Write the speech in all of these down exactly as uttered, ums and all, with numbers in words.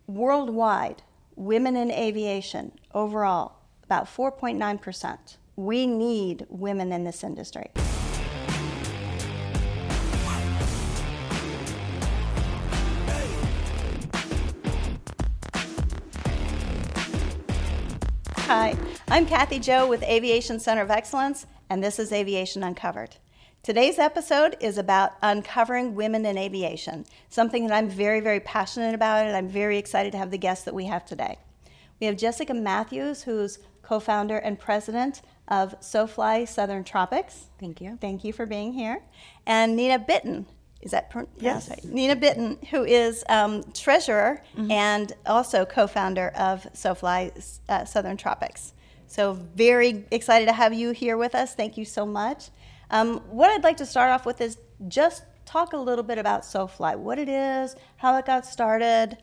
Worldwide, women in aviation overall, about four point nine percent. We need women in this industry. Hi, I'm Kathy Joe with Aviation Center of Excellence, and this is Aviation Uncovered. Today's episode is about uncovering women in aviation, something that I'm very, very passionate about, and I'm very excited to have the guests that we have today. We have Jessica Matthews, who's co-founder and president of SoFly Southern Tropics. Thank you. Thank you for being here. And Nina Bitton. Is that pronounced yes. right? Nina Bitton, who is um, treasurer mm-hmm. and also co-founder of SoFly uh, Southern Tropics. So very excited to have you here with us. Thank you so much. Um, what I'd like to start off with is just talk a little bit about SoFly, what it is, how it got started.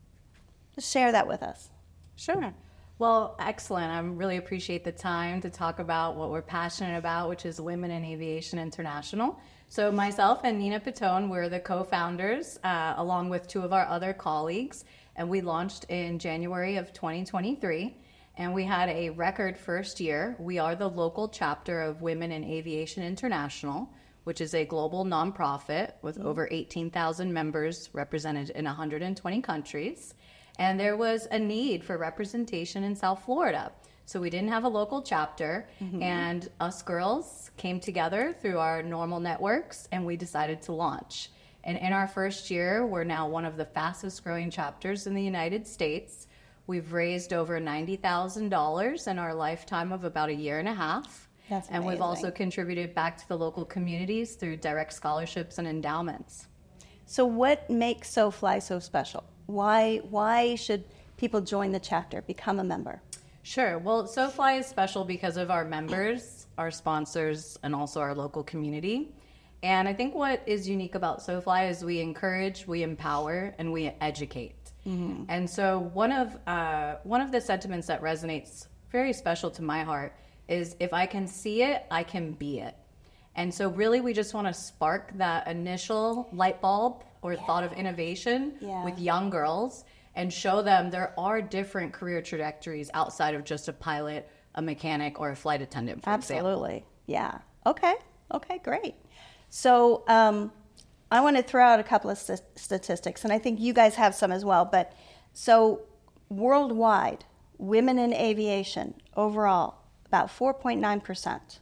Just share that with us. Sure. Well, excellent. I really appreciate the time to talk about what we're passionate about, which is Women in Aviation International. So myself and Nina Pitone, we're the co-founders, uh, along with two of our other colleagues, and we launched in January of twenty twenty-three. And we had a record first year. We are the local chapter of Women in Aviation International, which is a global nonprofit with mm-hmm. over eighteen thousand members represented in one hundred twenty countries. And there was a need for representation in South Florida. So we didn't have a local chapter, mm-hmm. and us girls came together through our normal networks, and we decided to launch. And in our first year, we're now one of the fastest growing chapters in the United States. We've raised over ninety thousand dollars in our lifetime of about a year and a half. That's and amazing. We've also contributed back to the local communities through direct scholarships and endowments. So what makes SoFly so special? Why, why should people join the chapter, become a member? Sure. Well, SoFly is special because of our members, our sponsors, and also our local community. And I think what is unique about SoFly is we encourage, we empower, and we educate. Mm-hmm. And so one of uh, one of the sentiments that resonates very special to my heart is if I can see it, I can be it. And so really we just want to spark that initial light bulb or yeah. thought of innovation yeah. with young girls and show them there are different career trajectories outside of just a pilot, a mechanic, or a flight attendant, for Absolutely. example. Yeah. Okay. Okay, great. So um, I want to throw out a couple of st- statistics, and I think you guys have some as well. But so worldwide, women in aviation overall, about four point nine percent.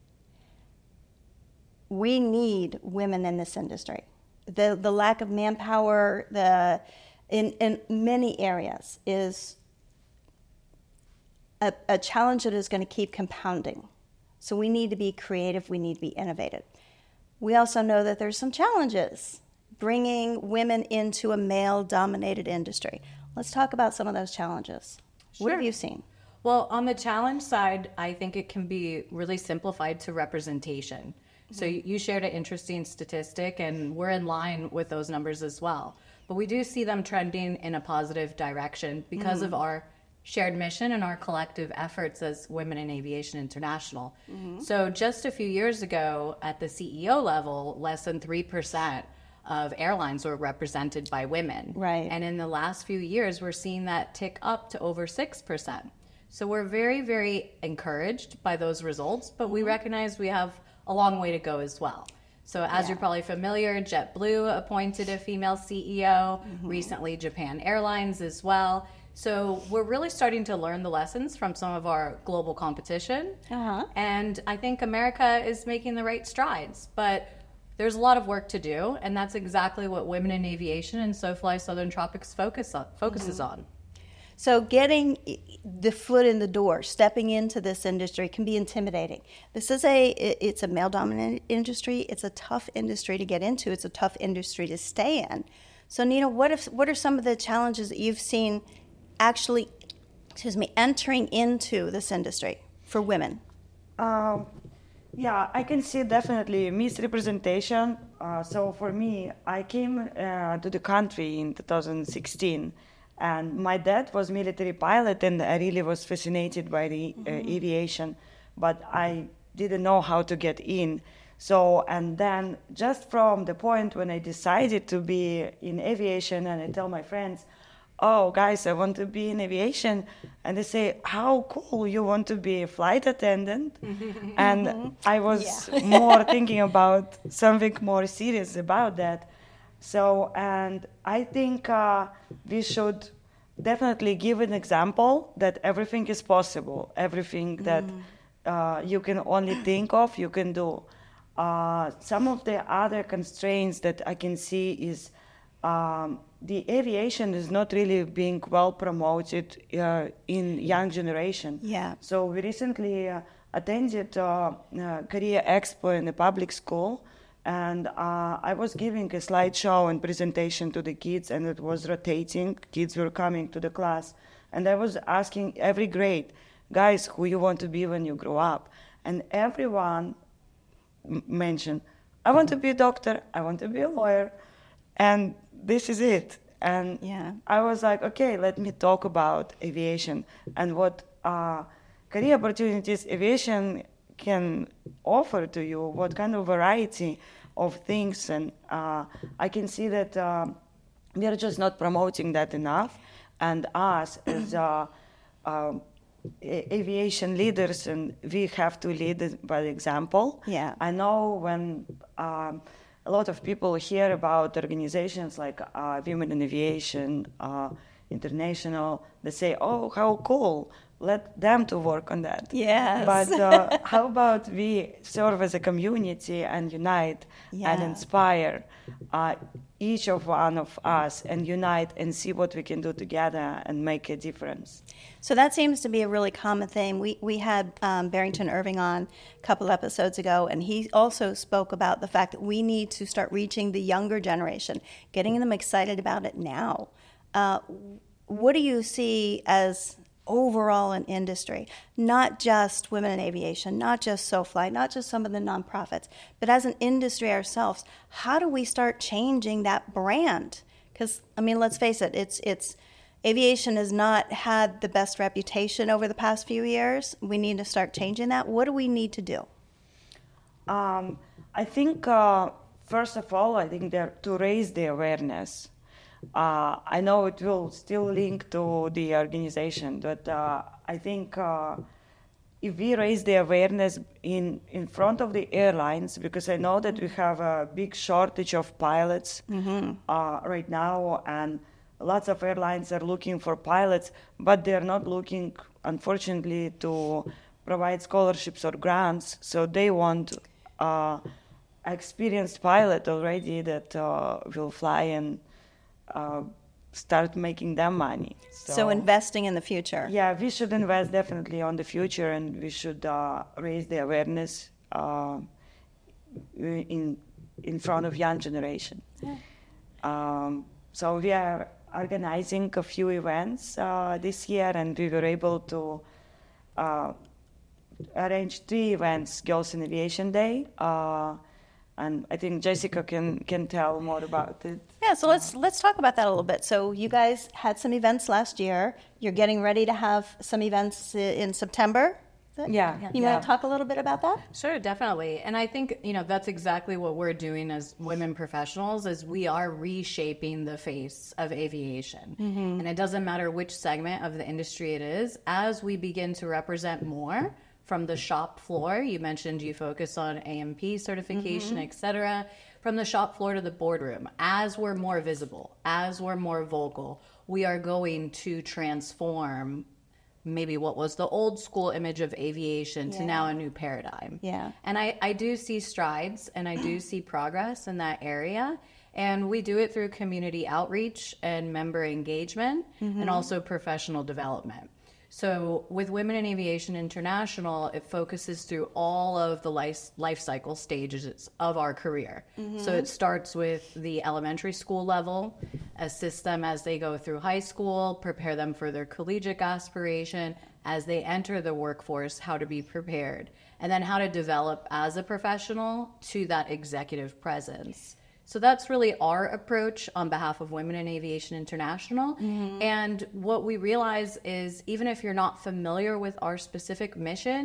We need women in this industry. The the lack of manpower, the in, in many areas is a, a challenge that is going to keep compounding. So we need to be creative, we need to be innovative. We also know that there's some challenges bringing women into a male-dominated industry. Let's talk about some of those challenges. Sure. What have you seen? Well, on the challenge side, I think it can be really simplified to representation. Mm-hmm. So you shared an interesting statistic, and we're in line with those numbers as well. But we do see them trending in a positive direction because mm-hmm. of our shared mission and our collective efforts as Women in Aviation International. Mm-hmm. So just a few years ago at the C E O level, less than three percent of airlines were represented by women. Right. And in the last few years, we're seeing that tick up to over six percent. So we're very, very encouraged by those results, but we recognize we have a long way to go as well. So as yeah. you're probably familiar, JetBlue appointed a female C E O, mm-hmm. recently Japan Airlines as well. So we're really starting to learn the lessons from some of our global competition. Uh-huh. And I think America is making the right strides, but there's a lot of work to do, and that's exactly what Women in Aviation and SoFly Southern Tropics focus on, focuses mm-hmm. on. So getting the foot in the door, stepping into this industry can be intimidating. This is a, it's a male-dominated industry. It's a tough industry to get into. It's a tough industry to stay in. So Nina, what if, what are some of the challenges that you've seen actually, excuse me, entering into this industry for women? Um, yeah, I can see definitely misrepresentation. Uh, so for me, I came uh, to the country in two thousand sixteen, and my dad was military pilot, and I really was fascinated by the mm-hmm. uh, aviation, but I didn't know how to get in. So, and then just from the point when I decided to be in aviation, and I tell my friends, oh, guys, I want to be in aviation. And they say, how cool, you want to be a flight attendant? And I was Yeah. more thinking about something more serious about that. So, and I think uh, we should definitely give an example that everything is possible, everything that uh, you can only think of, you can do. Uh, some of the other constraints that I can see is um, the aviation is not really being well promoted uh, in young generation. Yeah. So we recently uh, attended uh, uh, Career Expo in a public school, and uh, I was giving a slideshow and presentation to the kids, and it was rotating. Kids were coming to the class, and I was asking every grade, guys, who you want to be when you grow up? And everyone m- mentioned, I want to be a doctor, I want to be a lawyer, and this is it. And Yeah. I was like, okay, let me talk about aviation and what uh, career opportunities aviation can offer to you, what kind of variety of things. And uh, I can see that uh, we are just not promoting that enough. And us as uh, uh, a- aviation leaders, and we have to lead it by example. Yeah. I know when um, a lot of people hear about organizations like uh, Women in Aviation uh, International, they say, oh, how cool, let them to work on that. Yes. But uh, how about we serve as a community and unite Yeah. and inspire uh, each of one of us and unite and see what we can do together and make a difference. So that seems to be a really common thing. We we had um, Barrington Irving on a couple episodes ago, and he also spoke about the fact that we need to start reaching the younger generation, getting them excited about it now. Uh, what do you see as overall in industry, not just women in aviation, not just SoFly, not just some of the nonprofits, but as an industry ourselves, how do we start changing that brand? Because, I mean, let's face it, it's it's aviation has not had the best reputation over the past few years. We need to start changing that. What do we need to do? Um, I think, uh, first of all, I think that to raise the awareness. Uh, I know it will still link to the organization, but uh, I think uh, if we raise the awareness in, in front of the airlines, because I know that we have a big shortage of pilots mm-hmm. uh, right now, and lots of airlines are looking for pilots, but they're not looking, unfortunately, to provide scholarships or grants, so they want uh, experienced pilot already that uh, will fly and Uh, start making them money. So, so investing in the future. Yeah, we should invest definitely on the future, and we should uh, raise the awareness uh, in in front of young generation. Yeah. Um, so we are organizing a few events uh, this year, and we were able to uh, arrange three events: Girls in Aviation Day. Uh, And I think Jessica can, can tell more about it. Yeah, so let's let's talk about that a little bit. So you guys had some events last year. You're getting ready to have some events in September. Yeah. yeah. You yeah. want to talk a little bit about that? Sure, definitely. And I think, you know, that's exactly what we're doing as women professionals, is we are reshaping the face of aviation. Mm-hmm. And it doesn't matter which segment of the industry it is, as we begin to represent more from the shop floor. You mentioned you focus on A M P certification, mm-hmm. et cetera. From the shop floor to the boardroom, as we're more visible, as we're more vocal, we are going to transform maybe what was the old school image of aviation yeah. to now a new paradigm. Yeah. And I, I do see strides and I do see progress in that area. And we do it through community outreach and member engagement, mm-hmm. and also professional development. So with Women in Aviation International, it focuses through all of the life, life cycle stages of our career. Mm-hmm. So it starts with the elementary school level, assist them as they go through high school, prepare them for their collegiate aspiration, as they enter the workforce, how to be prepared, and then how to develop as a professional to that executive presence. So that's really our approach on behalf of Women in Aviation International. Mm-hmm. And what we realize is, even if you're not familiar with our specific mission,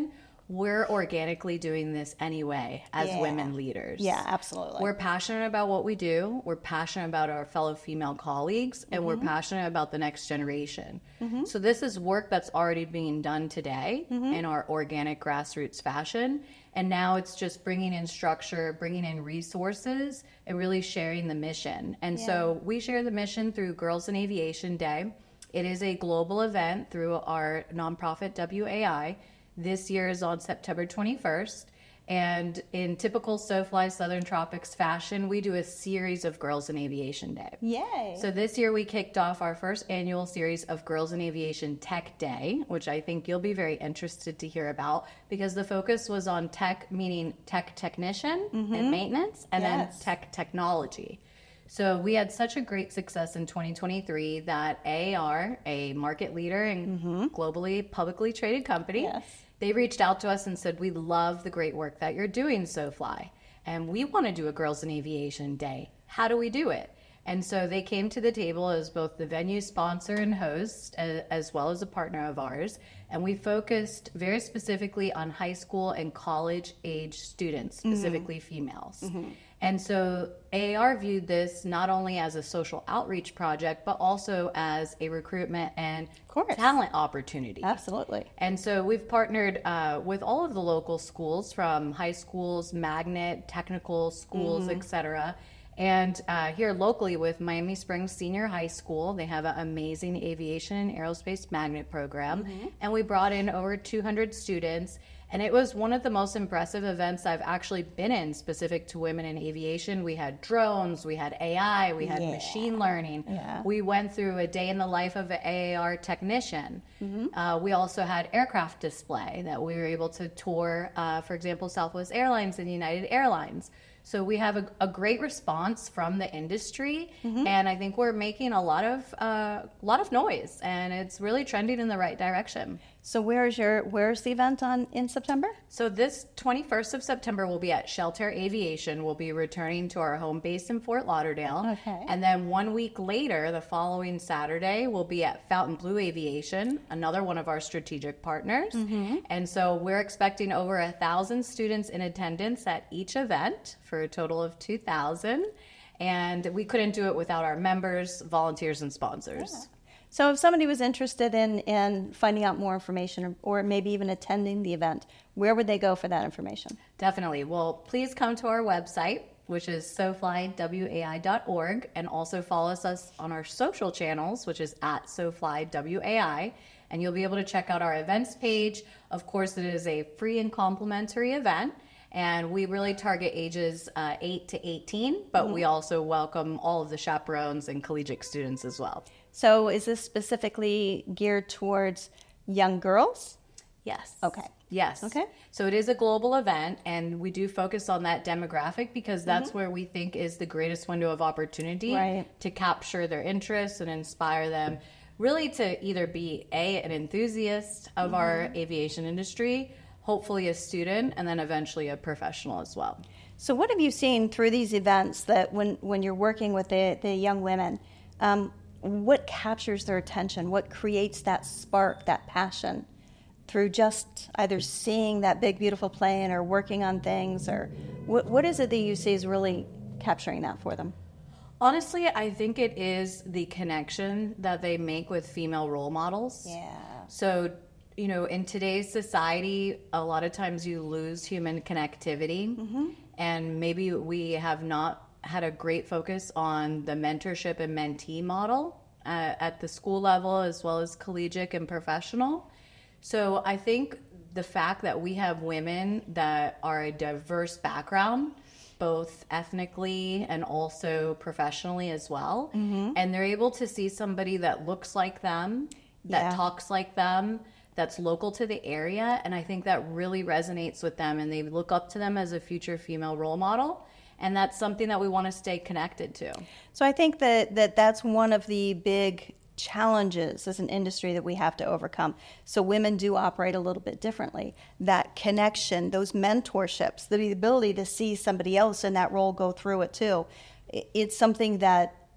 we're organically doing this anyway as Yeah. women leaders. Yeah, absolutely. We're passionate about what we do. We're passionate about our fellow female colleagues, and we're passionate about the next generation. So this is work that's already being done today in our organic grassroots fashion. And now it's just bringing in structure, bringing in resources, and really sharing the mission. And Yeah. so we share the mission through Girls in Aviation Day. It is a global event through our nonprofit W A I. This year is on September twenty-first. And in typical SoFly Southern Tropics fashion, we do a series of Girls in Aviation Day. Yay. So this year we kicked off our first annual series of Girls in Aviation Tech Day, which I think you'll be very interested to hear about, because the focus was on tech, meaning tech technician and maintenance, and Yes. then tech technology. So we had such a great success in twenty twenty-three that A A R, a market leader and globally publicly traded company, Yes. they reached out to us and said, we love the great work that you're doing, SoFly, and we want to do a Girls in Aviation Day. How do we do it? And so they came to the table as both the venue sponsor and host, a- as well as a partner of ours. And we focused very specifically on high school and college age students, specifically females. And so A A R viewed this not only as a social outreach project, but also as a recruitment and course. talent opportunity. Absolutely. And so we've partnered uh, with all of the local schools, from high schools, magnet, technical schools, et cetera. And uh, here locally with Miami Springs Senior High School, they have an amazing aviation and aerospace magnet program. And we brought in over two hundred students. And it was one of the most impressive events I've actually been in specific to women in aviation. We had drones, we had A I, we had Yeah. machine learning. Yeah. We went through a day in the life of an A A R technician. Uh, we also had aircraft display that we were able to tour, uh, for example, Southwest Airlines and United Airlines. So we have a, a great response from the industry, and I think we're making a lot of uh, lot of noise, and it's really trending in the right direction. So where's your where's the event on in September? So this twenty-first of September, we'll be at Shelter Aviation. We'll be returning to our home base in Fort Lauderdale. Okay. And then one week later, the following Saturday, we'll be at Fontainebleau Aviation, another one of our strategic partners. And so we're expecting over a thousand students in attendance at each event for a total of two thousand. And we couldn't do it without our members, volunteers, and sponsors. So if somebody was interested in, in finding out more information, or, or maybe even attending the event, where would they go for that information? Definitely. Well, please come to our website, which is sofly w a i dot org, and also follow us on our social channels, which is at sofly w a i, and you'll be able to check out our events page. Of course, it is a free and complimentary event, and we really target ages uh, eight to eighteen, but we also welcome all of the chaperones and collegiate students as well. So is this specifically geared towards young girls? Yes. Okay. Yes. Okay. So it is a global event, and we do focus on that demographic because that's where we think is the greatest window of opportunity Right. to capture their interests and inspire them really to either be a an enthusiast of our aviation industry, hopefully a student, and then eventually a professional as well. So what have you seen through these events that when, when you're working with the, the young women, um, what captures their attention? What creates that spark, that passion through just either seeing that big, beautiful plane or working on things? Or what, what is it that you see is really capturing that for them? Honestly, I think it is the connection that they make with female role models. Yeah. So, you know, in today's society, a lot of times you lose human connectivity, and maybe we have not had a great focus on the mentorship and mentee model uh, at the school level as well as collegiate and professional. So I think the fact that we have women that are a diverse background, both ethnically and also professionally as well, and they're able to see somebody that looks like them, that Yeah. talks like them, that's local to the area, and I think that really resonates with them, and they look up to them as a future female role model, and that's something that we want to stay connected to. So I think that, that that's one of the big challenges as an industry that we have to overcome. So women do operate a little bit differently. That connection, those mentorships, the ability to see somebody else in that role go through it too, i- it's something that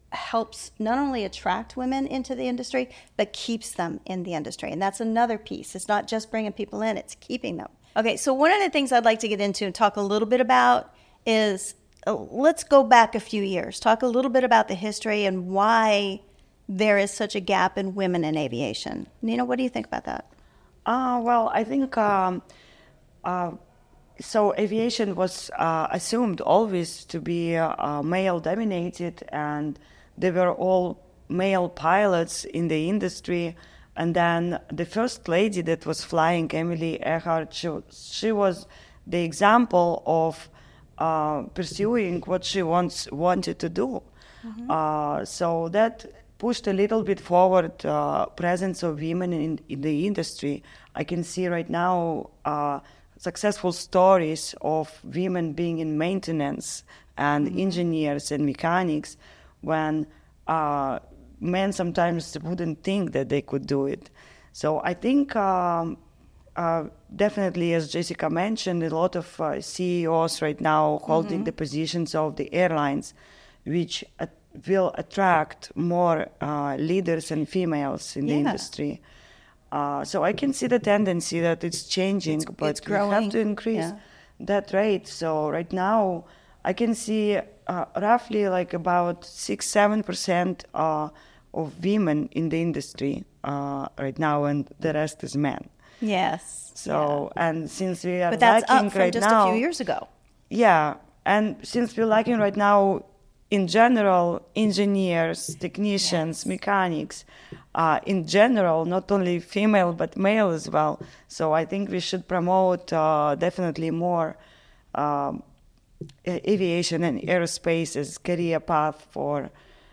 helps not only attract women into the industry, but keeps them in the industry. And that's another piece. It's not just bringing people in, it's keeping them. Okay, so one of the things I'd like to get into and talk a little bit about is, uh, let's go back a few years. Talk a little bit about the history and why there is such a gap in women in aviation. Nina, what do you think about that? Uh, well, I think um, uh, so. Aviation was uh, assumed always to be uh, male dominated, and they were all male pilots in the industry. And then the first lady that was flying, Emily Earhart, she, she was the example of uh, pursuing what she wants wanted to do. Mm-hmm. Uh, so that pushed a little bit forward uh, presence of women in, in the industry. I can see right now uh, successful stories of women being in maintenance and mm-hmm. engineers and mechanics when uh, men sometimes wouldn't think that they could do it. So I think um, uh, definitely, as Jessica mentioned, a lot of uh, C E Os right now holding mm-hmm. the positions of the airlines, which uh, will attract more uh, leaders and females in yeah. the industry. Uh, so I can see the tendency that it's changing, it's, but it's we have to increase yeah. that rate. So right now, I can see uh, roughly like about six, seven percent uh, of women in the industry uh, right now, and the rest is men. Yes. So yeah. and since we are but that's lacking up from right just now, a few years ago. Yeah, and since we're lacking right now, in general, engineers, technicians, yes. mechanics, uh, in general, not only female but male as well. So I think we should promote uh, definitely more um, aviation and aerospace as career path for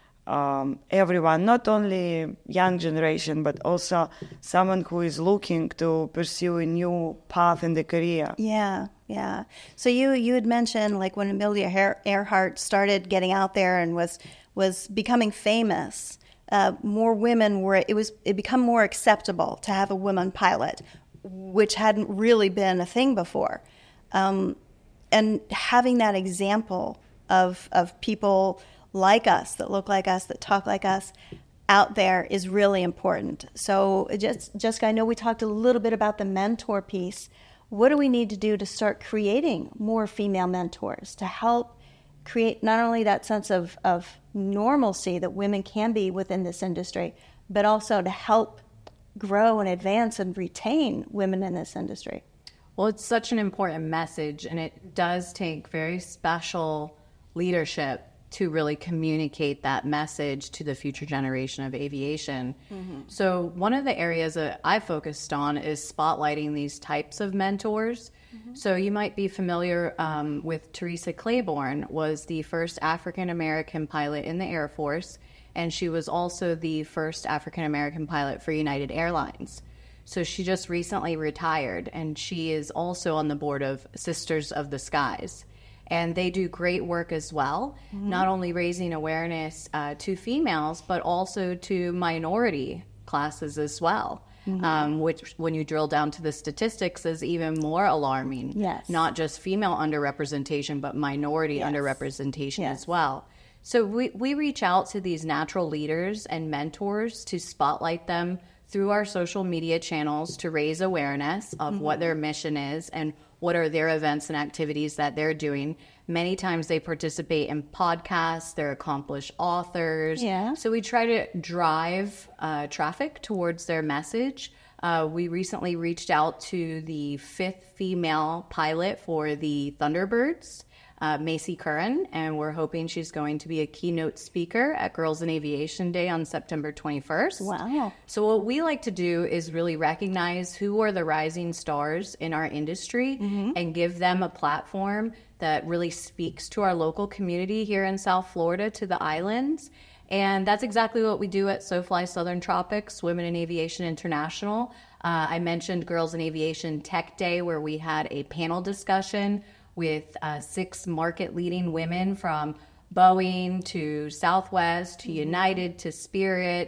um, everyone, not only young generation, but also someone who is looking to pursue a new path in the career. Yeah, yeah. So you you had mentioned like when Amelia Earhart started getting out there and was was becoming famous, uh, more women were, it was, it become more acceptable to have a woman pilot, which hadn't really been a thing before. Um, and having that example of of people like us, that look like us, that talk like us, out there is really important. So just, Jessica, I know we talked a little bit about the mentor piece. What do we need to do to start creating more female mentors to help create not only that sense of, of normalcy that women can be within this industry, but also to help grow and advance and retain women in this industry? Well, it's such an important message, and it does take very special leadership to really communicate that message to the future generation of aviation. Mm-hmm. So one of the areas that I focused on is spotlighting these types of mentors. Mm-hmm. So you might be familiar um, with Teresa Claiborne, was the first African-American pilot in the Air Force, and she was also the first African-American pilot for United Airlines. So she just recently retired, and she is also on the board of Sisters of the Skies. And they do great work as well, mm-hmm. not only raising awareness uh, to females, but also to minority classes as well, mm-hmm. um, which when you drill down to the statistics is even more alarming. Yes. Not just female underrepresentation, but minority yes. underrepresentation yes. as well. So we, we reach out to these natural leaders and mentors to spotlight them through our social media channels to raise awareness of mm-hmm. what their mission is and what are their events and activities that they're doing. Many times they participate in podcasts, they're accomplished authors. Yeah. So we try to drive uh, traffic towards their message. Uh, we recently reached out to the fifth female pilot for the Thunderbirds, uh, Macy Curran, and we're hoping she's going to be a keynote speaker at Girls in Aviation Day on September twenty-first. Wow. So what we like to do is really recognize who are the rising stars in our industry mm-hmm. and give them a platform that really speaks to our local community here in South Florida, to the islands. And that's exactly what we do at SoFly Southern Tropics, Women in Aviation International. Uh, I mentioned Girls in Aviation Tech Day, where we had a panel discussion with uh, six market-leading women from Boeing to Southwest to United to Spirit,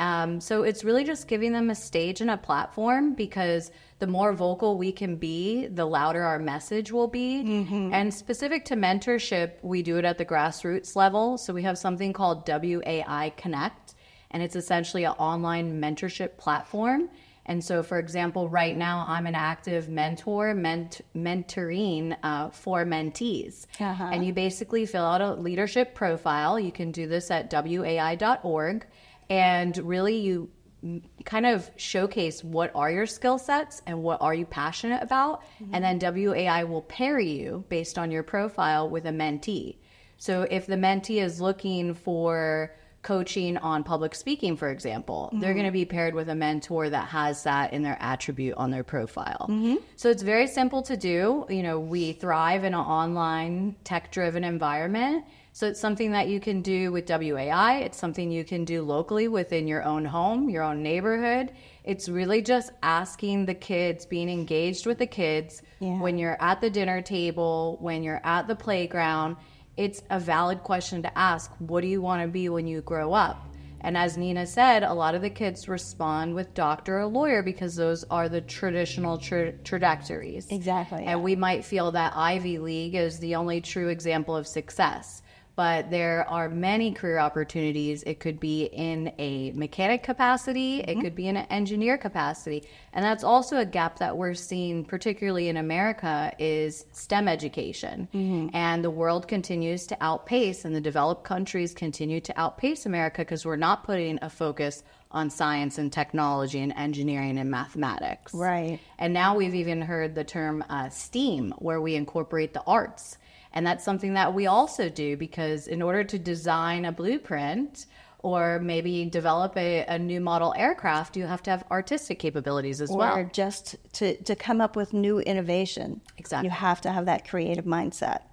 Um, so it's really just giving them a stage and a platform, because the more vocal we can be, the louder our message will be. Mm-hmm. And specific to mentorship, we do it at the grassroots level. So we have something called W A I Connect, and it's essentially an online mentorship platform. And so, for example, right now I'm an active mentor, ment- mentoring uh, for mentees. Uh-huh. And you basically fill out a leadership profile. You can do this at W A I dot org. And really you kind of showcase what are your skill sets and what are you passionate about. Mm-hmm. And then W A I will pair you based on your profile with a mentee. So if the mentee is looking for coaching on public speaking, for example, mm-hmm. they're going to be paired with a mentor that has that in their attribute on their profile. Mm-hmm. So it's very simple to do. You know, we thrive in an online tech-driven environment. So it's something that you can do with W A I. It's something you can do locally within your own home, your own neighborhood. It's really just asking the kids, being engaged with the kids yeah. when you're at the dinner table, when you're at the playground. It's a valid question to ask. What do you want to be when you grow up? And as Nina said, a lot of the kids respond with doctor or lawyer because those are the traditional tra- trajectories. Exactly. And we might feel that Ivy League is the only true example of success. But there are many career opportunities. It could be in a mechanic capacity. Mm-hmm. It could be in an engineer capacity. And that's also a gap that we're seeing, particularly in America, is STEM education. Mm-hmm. And the world continues to outpace, and the developed countries continue to outpace America because we're not putting a focus on science and technology and engineering and mathematics. Right. And now we've even heard the term uh, STEAM, where we incorporate the arts. And that's something that we also do, because in order to design a blueprint or maybe develop a, a new model aircraft, you have to have artistic capabilities as or well. Or just to, to come up with new innovation. Exactly. You have to have that creative mindset.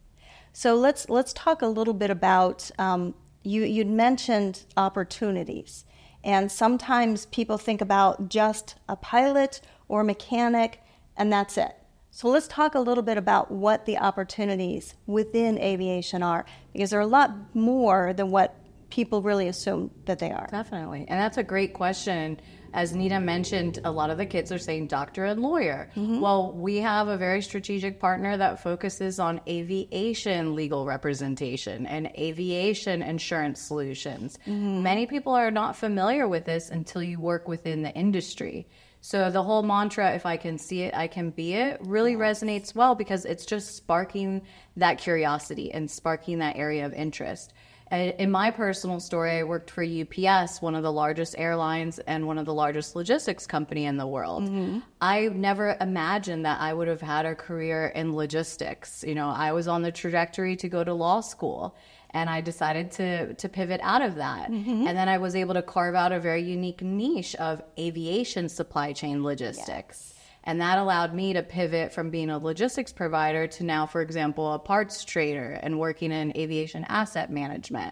So let's let's talk a little bit about, um, you, you'd mentioned opportunities. And sometimes people think about just a pilot or a mechanic, and that's it. So let's talk a little bit about what the opportunities within aviation are, because they're a lot more than what people really assume that they are. Definitely. And that's a great question. As Nina mentioned, a lot of the kids are saying doctor and lawyer. Mm-hmm. Well, we have a very strategic partner that focuses on aviation legal representation and aviation insurance solutions. Mm-hmm. Many people are not familiar with this until you work within the industry. So the whole mantra, if I can see it, I can be it, really yes. resonates well, because it's just sparking that curiosity and sparking that area of interest. In my personal story, I worked for U P S, one of the largest airlines and one of the largest logistics company in the world. Mm-hmm. I never imagined that I would have had a career in logistics. You know, I was on the trajectory to go to law school, and I decided to to pivot out of that. Mm-hmm. And then I was able to carve out a very unique niche of aviation supply chain logistics. Yes. And that allowed me to pivot from being a logistics provider to now, for example, a parts trader and working in aviation asset management.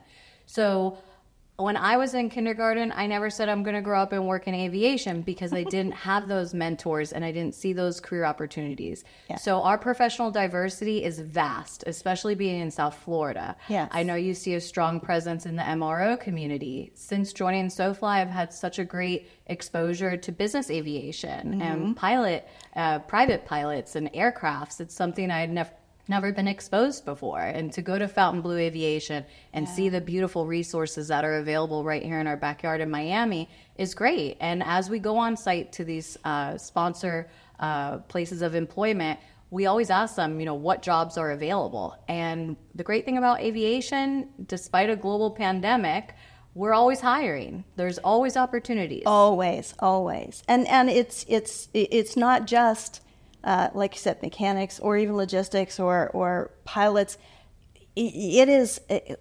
So when I was in kindergarten, I never said I'm going to grow up and work in aviation, because I didn't have those mentors and I didn't see those career opportunities. Yeah. So our professional diversity is vast, especially being in South Florida. Yes. I know you see a strong presence in the M R O community. Since joining SoFly, I've had such a great exposure to business aviation mm-hmm. and pilot, uh, private pilots and aircrafts. It's something I'd never never been exposed before. And to go to Fontainebleau Aviation and yeah. see the beautiful resources that are available right here in our backyard in Miami is great. And as we go on site to these uh, sponsor uh, places of employment, we always ask them, you know, what jobs are available. And the great thing about aviation, despite a global pandemic, we're always hiring. There's always opportunities. Always, always. And and it's it's it's not just Uh, like you said, mechanics or even logistics or, or pilots. It, it is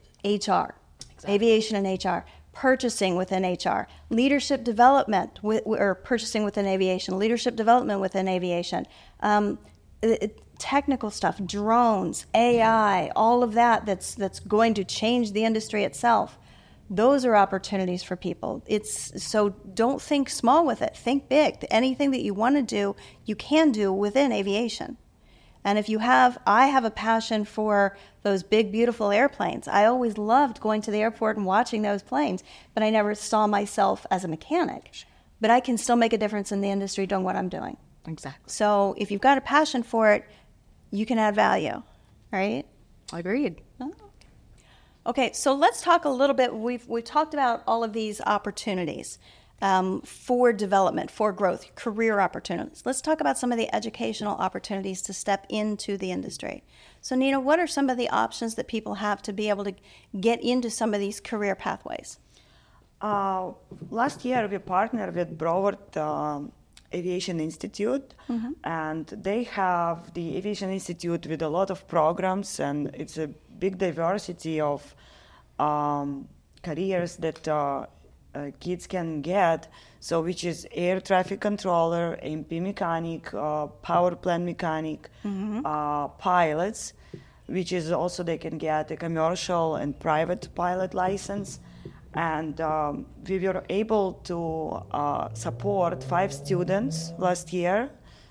H R, exactly. Aviation and H R, purchasing within H R, leadership development with, or purchasing within aviation, leadership development within aviation, um, it, technical stuff, drones, A I, all of that that's that's going to change the industry itself. Those are opportunities for people. It's so don't think small with it. Think big. Anything that you want to do, you can do within aviation. And if you have, I have a passion for those big, beautiful airplanes. I always loved going to the airport and watching those planes, but I never saw myself as a mechanic. But I can still make a difference in the industry doing what I'm doing. Exactly. So if you've got a passion for it, you can add value, right? Agreed. Oh. Okay, so let's talk a little bit. We've we've talked about all of these opportunities um, for development, for growth, career opportunities. Let's talk about some of the educational opportunities to step into the industry. So, Nina, what are some of the options that people have to be able to get into some of these career pathways? Uh, last year, we partnered with Broward um, Aviation Institute, mm-hmm. and they have the Aviation Institute with a lot of programs, and it's a big diversity of um, careers that uh, uh, kids can get. So, which is air traffic controller, A M P mechanic, uh, power plant mechanic, mm-hmm. uh, pilots, which is also they can get a commercial and private pilot license. And um, we were able to uh, support five students last year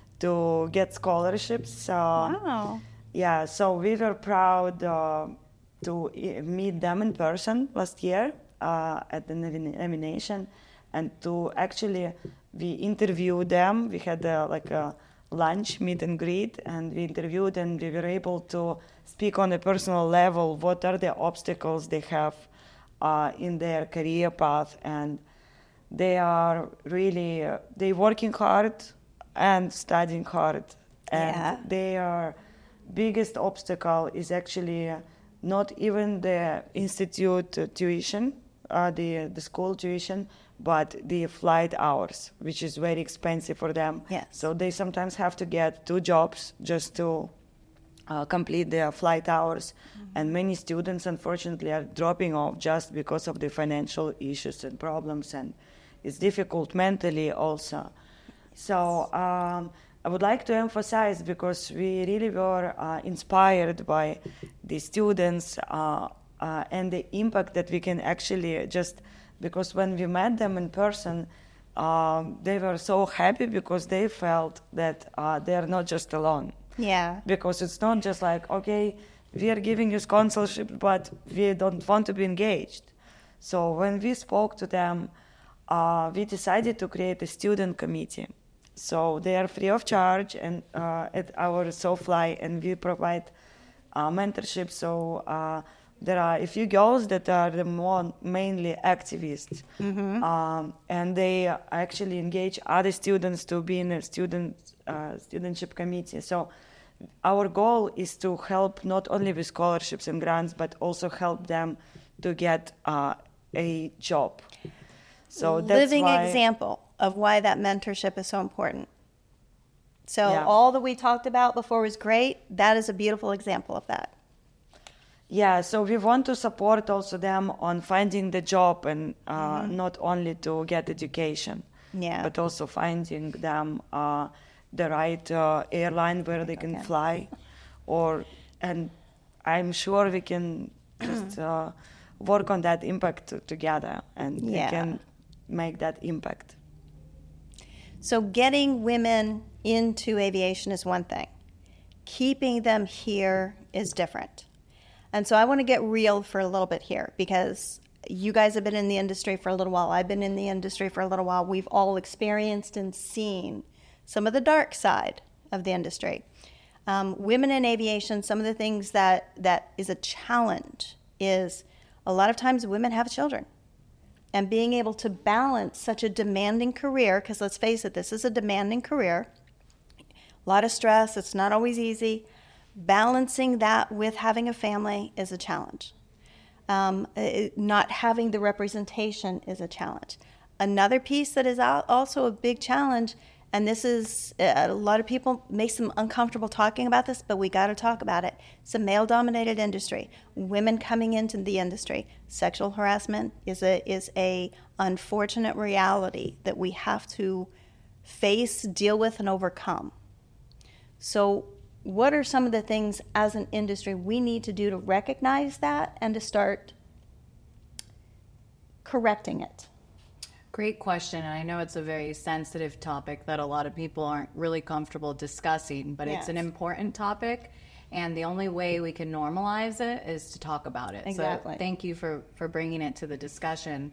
to get scholarships. Uh, wow. Yeah, so we were proud uh, to meet them in person last year uh, at the nomination, and to actually, we interviewed them. We had uh, like a lunch, meet and greet, and we interviewed, and we were able to speak on a personal level what are the obstacles they have Uh, in their career path, and they are really uh, they working hard and studying hard, and yeah. their biggest obstacle is actually uh, not even the institute uh, tuition, uh, the the school tuition, but the flight hours, which is very expensive for them. Yes. So they sometimes have to get two jobs just to Uh, complete their flight hours, mm-hmm. and many students unfortunately are dropping off just because of the financial issues and problems, and it's difficult mentally also. So um, I would like to emphasize, because we really were uh, inspired by the students uh, uh, and the impact that we can actually just, because when we met them in person, um, they were so happy because they felt that uh, they are not just alone. Yeah. Because it's not just like, okay, we are giving you sponsorship, but we don't want to be engaged. So when we spoke to them, uh, we decided to create a student committee. So they are free of charge and uh, at our SoFly, and we provide uh, mentorship. So uh, there are a few girls that are the more mainly activists, mm-hmm. um, and they actually engage other students to be in a student uh, studentship committee. So our goal is to help not only with scholarships and grants, but also help them to get uh, a job. So that's living why, example of why that mentorship is so important. So yeah. all that we talked about before was great. That is a beautiful example of that. Yeah, so we want to support also them on finding the job, and uh, mm-hmm. not only to get education, yeah. but also finding them uh, the right uh, airline where they can okay. fly, or and I'm sure we can just uh, work on that impact t- together, and yeah. we can make that impact. So getting women into aviation is one thing. Keeping them here is different. And so I want to get real for a little bit here, because you guys have been in the industry for a little while. I've been in the industry for a little while. We've all experienced and seen some of the dark side of the industry. Um, women in aviation, some of the things that, that is a challenge is a lot of times women have children. And being able to balance such a demanding career, because let's face it, this is a demanding career, a lot of stress, it's not always easy. Balancing that with having a family is a challenge. Um, it, not having the representation is a challenge. Another piece that is also a big challenge, and this is, a lot of people makes them uncomfortable talking about this, but we got to talk about it. It's a male-dominated industry. Women coming into the industry, sexual harassment is a is a unfortunate reality that we have to face, deal with, and overcome. So what are some of the things as an industry we need to do to recognize that and to start correcting it? Great question. And I know it's a very sensitive topic that a lot of people aren't really comfortable discussing, but Yes. it's an important topic. And the only way we can normalize it is to talk about it. Exactly. So thank you for, for bringing it to the discussion.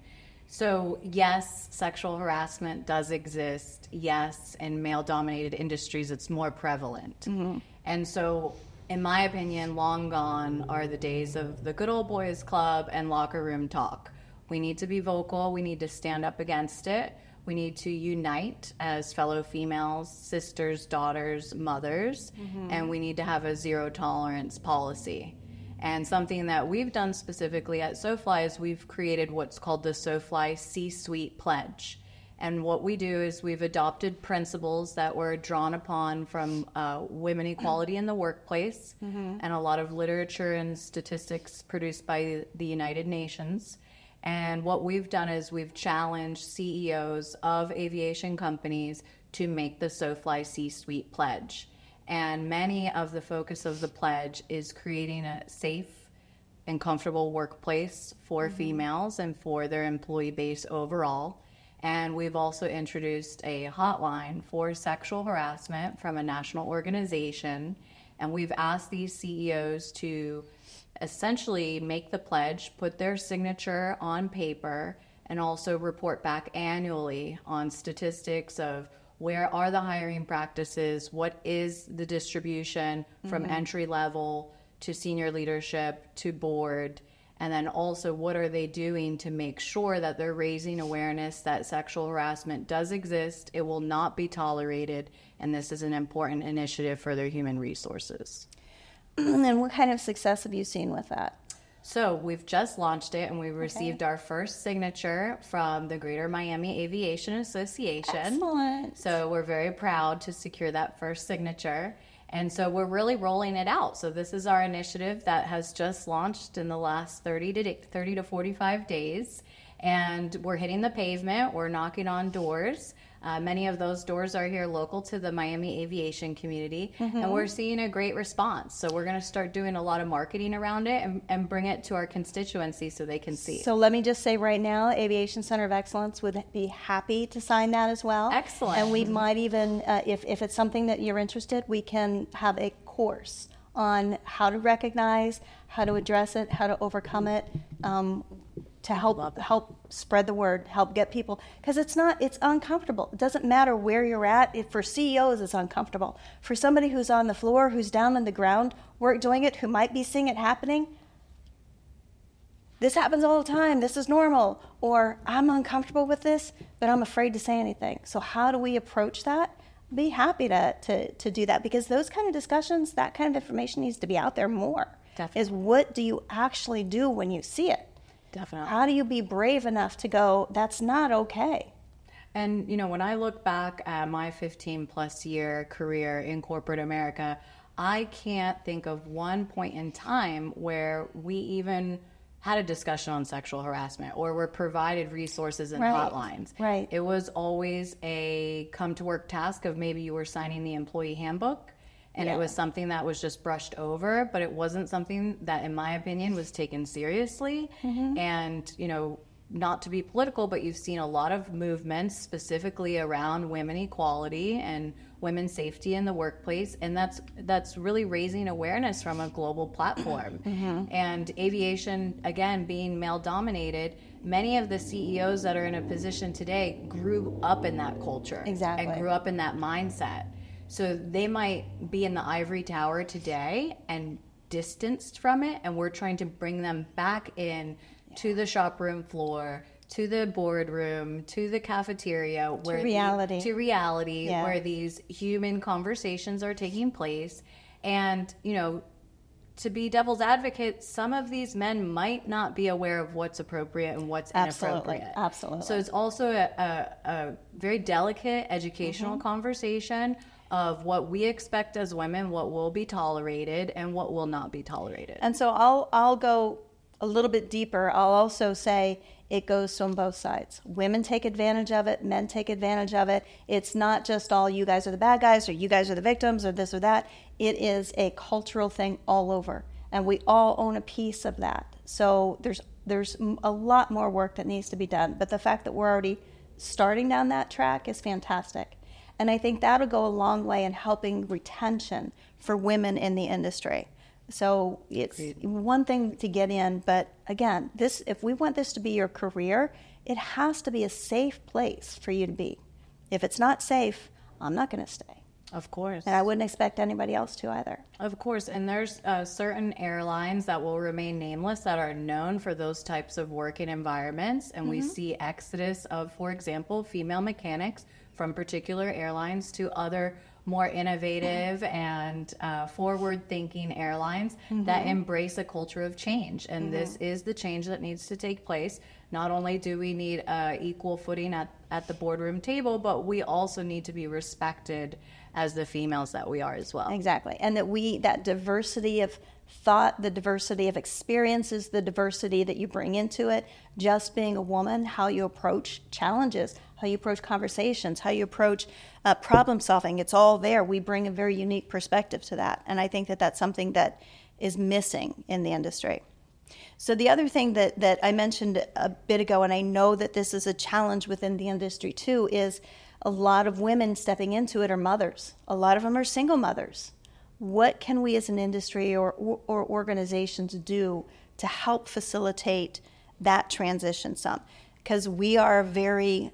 So yes, sexual harassment does exist. Yes, in male-dominated industries, it's more prevalent. Mm-hmm. And so, in my opinion, long gone are the days of the good old boys club and locker room talk. We need to be vocal. We need to stand up against it. We need to unite as fellow females, sisters, daughters, mothers, mm-hmm. and we need to have a zero tolerance policy. And something that we've done specifically at SoFly is we've created what's called the SoFly C-Suite Pledge. And what we do is we've adopted principles that were drawn upon from uh, women equality in the workplace, mm-hmm. and a lot of literature and statistics produced by the United Nations. And what we've done is we've challenged C E Os of aviation companies to make the SoFly C-Suite Pledge. And many of the focus of the pledge is creating a safe and comfortable workplace for mm-hmm. females and for their employee base overall. And we've also introduced a hotline for sexual harassment from a national organization. And we've asked these C E Os to essentially make the pledge, put their signature on paper, and also report back annually on statistics of where are the hiring practices, what is the distribution from mm-hmm. entry level to senior leadership to board, and then also what are they doing to make sure that they're raising awareness that sexual harassment does exist, it will not be tolerated, and this is an important initiative for their human resources. And what kind of success have you seen with that? So we've just launched it, and we received okay. our first signature from the Greater Miami Aviation Association. Excellent. So we're very proud to secure that first signature. And so we're really rolling it out. So this is our initiative that has just launched in the last thirty to forty-five days. And we're hitting the pavement. We're knocking on doors. Uh, many of those doors are here local to the Miami aviation community, mm-hmm. and we're seeing a great response. So we're going to start doing a lot of marketing around it and, and bring it to our constituency so they can see. So let me just say right now, Aviation Center of Excellence would be happy to sign that as well. Excellent. And we might even, uh, if, if it's something that you're interested, we can have a course on how to recognize, how to address it, how to overcome it, um, to help help spread the word, help get people, because it's not, it's uncomfortable. It doesn't matter where you're at. If for C E Os, it's uncomfortable. For somebody who's on the floor, who's down on the ground, work doing it, who might be seeing it happening, this happens all the time, this is normal, or I'm uncomfortable with this, but I'm afraid to say anything. So how do we approach that? Be happy to, to, to do that, because those kind of discussions, that kind of information needs to be out there more. Definitely. Is what do you actually do when you see it? Definitely. How do you be brave enough to go, that's not okay? And, you know, when I look back at my fifteen plus year career in corporate America, I can't think of one point in time where we even had a discussion on sexual harassment or were provided resources and right. hotlines. Right. It was always a come to work task of maybe you were signing the employee handbook, and yeah. it was something that was just brushed over, but it wasn't something that, in my opinion, was taken seriously. Mm-hmm. And, you know, not to be political, but you've seen a lot of movements specifically around women equality and women's safety in the workplace, and that's that's really raising awareness from a global platform. Mm-hmm. And aviation, again, being male-dominated, many of the C E Os that are in a position today grew up in that culture. Exactly. And grew up in that mindset. So they might be in the ivory tower today and distanced from it, and we're trying to bring them back in yeah. to the shop room floor, to the boardroom, to the cafeteria, where to reality, the, to reality, yeah. where these human conversations are taking place. And, you know, to be devil's advocate, some of these men might not be aware of what's appropriate and what's absolutely, inappropriate. Absolutely. So it's also a, a, a very delicate educational mm-hmm. conversation of what we expect as women, what will be tolerated, and what will not be tolerated. And so I'll I'll go a little bit deeper. I'll also say it goes on both sides. Women take advantage of it, men take advantage of it. It's not just all you guys are the bad guys or you guys are the victims or this or that. It is a cultural thing all over, and we all own a piece of that. So there's there's a lot more work that needs to be done. But the fact that we're already starting down that track is fantastic. And I think that'll go a long way in helping retention for women in the industry. So it's Agreed. One thing to get in, but again, this if we want this to be your career, it has to be a safe place for you to be. If it's not safe, I'm not going to stay. Of course. And I wouldn't expect anybody else to either. Of course. And there's uh, certain airlines that will remain nameless that are known for those types of working environments. And mm-hmm. we see exodus of, for example, female mechanics from particular airlines to other more innovative and uh, forward-thinking airlines mm-hmm. that embrace a culture of change. And mm-hmm. this is the change that needs to take place. Not only do we need uh, equal footing at, at the boardroom table, but we also need to be respected as the females that we are as well. Exactly. And that we, that diversity of thought, the diversity of experiences, the diversity that you bring into it, just being a woman, how you approach challenges, how you approach conversations, how you approach uh, problem solving, it's all there. We bring a very unique perspective to that. And I think that that's something that is missing in the industry. So the other thing that, that I mentioned a bit ago, and I know that this is a challenge within the industry too, is a lot of women stepping into it are mothers. A lot of them are single mothers. What can we as an industry or, or organizations do to help facilitate that transition some? Because we are a very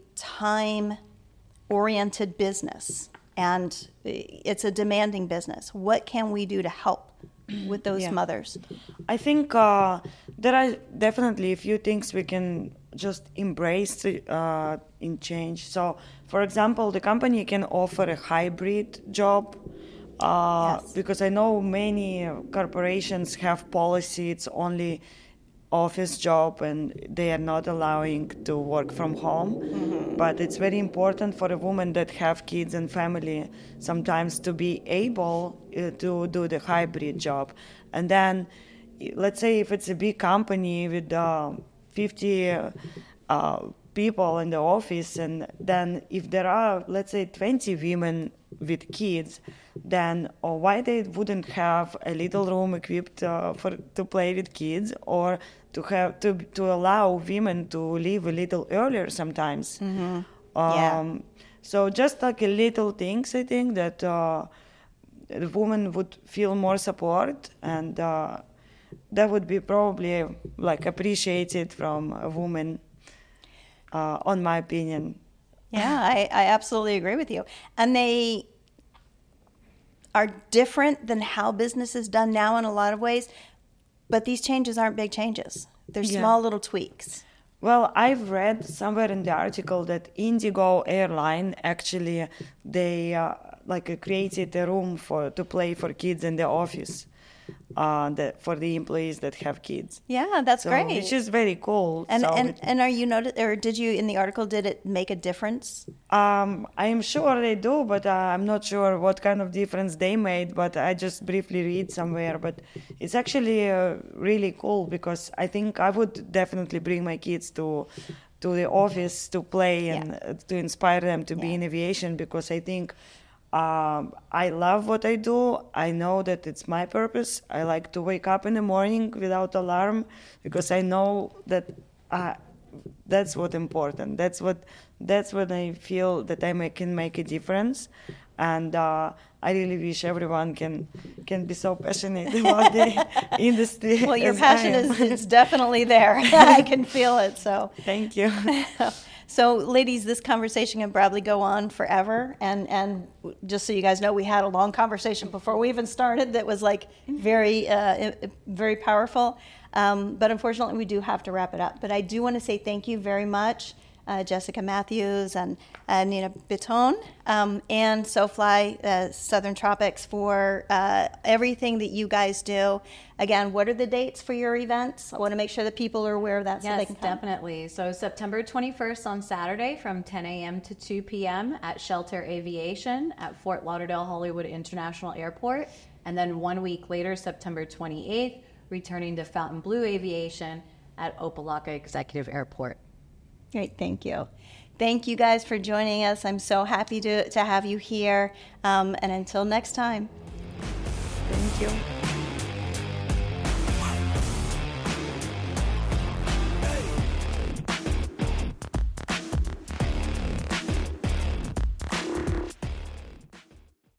time-oriented business, and it's a demanding business. What can we do to help with those yeah. mothers? I think uh, there are definitely a few things we can just embrace uh, in change. So, for example, the company can offer a hybrid job uh, yes. because I know many corporations have policy, it's only office job and they are not allowing to work from home. Mm-hmm. But it's very important for a woman that have kids and family sometimes to be able uh, to do the hybrid job. And then let's say if it's a big company with uh, fifty uh, uh, people in the office, and then if there are, let's say, twenty women with kids, then or why they wouldn't have a little room equipped uh, for to play with kids, or to have to to allow women to leave a little earlier sometimes. Mm-hmm. Um, yeah. So just like a little things, I think that uh, the woman would feel more support, and uh, that would be probably like appreciated from a woman, uh, on my opinion. Yeah, I, I absolutely agree with you. And they are different than how business is done now in a lot of ways, but these changes aren't big changes. They're Yeah. small little tweaks. Well, I've read somewhere in the article that Indigo Airline actually they uh, like uh, created a room for to play for kids in the office, uh, the, for the employees that have kids. Yeah, that's So, great. which is very cool. And So and it- and are you notice, or did you in the article, did it make a difference? Um, I'm sure they do, but uh, I'm not sure what kind of difference they made. But I just briefly read somewhere. But it's actually uh, really cool, because I think I would definitely bring my kids to to the office to play and Yeah. uh, to inspire them to be Yeah. in aviation, because I think um, I love what I do. I know that it's my purpose. I like to wake up in the morning without alarm, because I know that uh, that's what important. That's what that's when I feel that I make, can make a difference, and uh, I really wish everyone can can be so passionate about the industry. Well, your as I passion am. is it's definitely there. I can feel it. So Thank you. So, ladies, this conversation can probably go on forever. And, and just so you guys know, we had a long conversation before we even started that was like very, uh, very powerful. Um, but unfortunately, we do have to wrap it up. But I do want to say thank you very much, uh, Jessica Matthews and uh, Nina Piton, um, and SoFly uh, Southern Tropics for uh, everything that you guys do. Again, what are the dates for your events? I want to make sure that people are aware of that so yes, they can come. definitely. So September twenty-first on Saturday from ten a.m. to two p.m. at Shelter Aviation at Fort Lauderdale Hollywood International Airport. And then one week later, September twenty-eighth, returning to Fontainebleau Aviation at Opa-locka Executive Airport. Great, thank you. Thank you guys for joining us. I'm so happy to, to have you here. Um, and until next time. Thank you.